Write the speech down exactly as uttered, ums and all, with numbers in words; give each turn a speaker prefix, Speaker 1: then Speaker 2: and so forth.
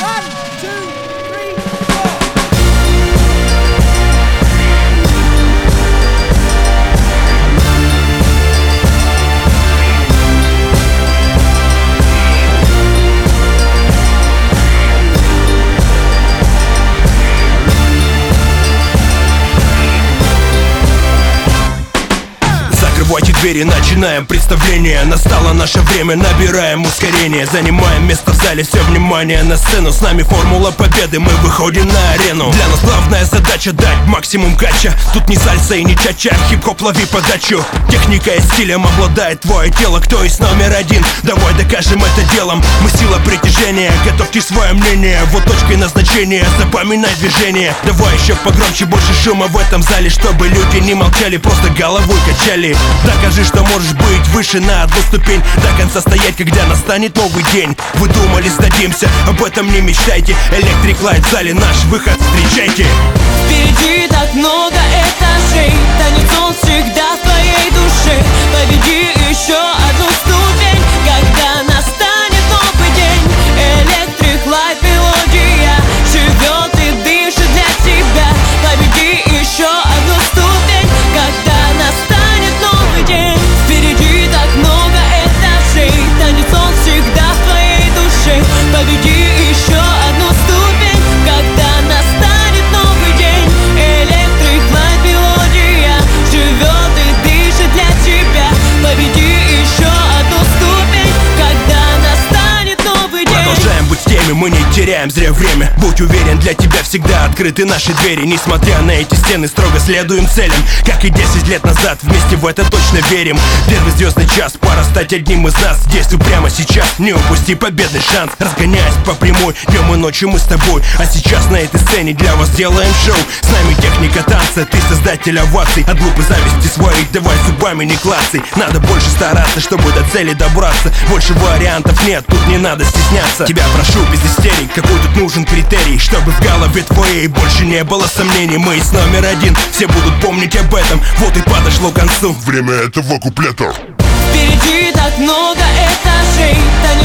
Speaker 1: Закрывайте двери, начинаем представление. Настало наше время, набираем ускорение. Занимаем место в зале, все внимание на сцену. С нами формула победы, мы выходим на арену. Для нас главная задача дать максимум кача. Тут не сальса и не чача, хип-хоп лови подачу. Техника и стилем обладает твое тело. Кто из номер один? Давай докажем это делом. Мы сила притяжения, готовьте свое мнение. Вот точкой назначения, запоминай движение. Давай еще погромче, больше шума в этом зале, чтобы люди не молчали, просто головой качали. Докажи, что можешь быть выше на одну ступень. До конца стоять, когда настанет новый день. Вы думали, сдадимся, об этом не мечтайте. Electric Light в зале, наш выход встречайте.
Speaker 2: Впереди так много этажей, танец он всегда в твоей душе. Победи еще одну ступень, когда настанет новый день. Electric Light мелодия живет и дышит для тебя. Победи еще одну ступень, когда настанет новый день. Впереди так много этажей, танец он всегда в твоей душе. Победи еще одну ступень, когда настанет новый день. Electric Light мелодия живет и дышит для тебя. Победи еще одну ступень, когда настанет новый день.
Speaker 1: Продолжаем быть теми, мы не теряем зря время. Будь уверен, для тебя всегда открыты наши двери. Несмотря на эти стены, строго следуем целям. Как и десять лет назад, вместе в это точно верим. Первый звездный час, пора стать одним из нас. Действуй прямо сейчас, не упусти победный шанс. Разгоняясь по прямой, днем и ночью мы с тобой. А сейчас на этой сцене для вас делаем шоу. С нами техника танца, ты создатель оваций. От глупой зависти своих давай зубами не клацай. Надо больше стараться, чтобы до цели добраться. Больше вариантов нет, тут не надо стесняться. Тебя прошу без истерик, какой тут нужен критерий, чтобы в голове твоей больше не было сомнений. Мы из номер один, все будут помнить об этом. Вот и подошло к концу время этого куплета.
Speaker 2: Впереди так много этажей, танец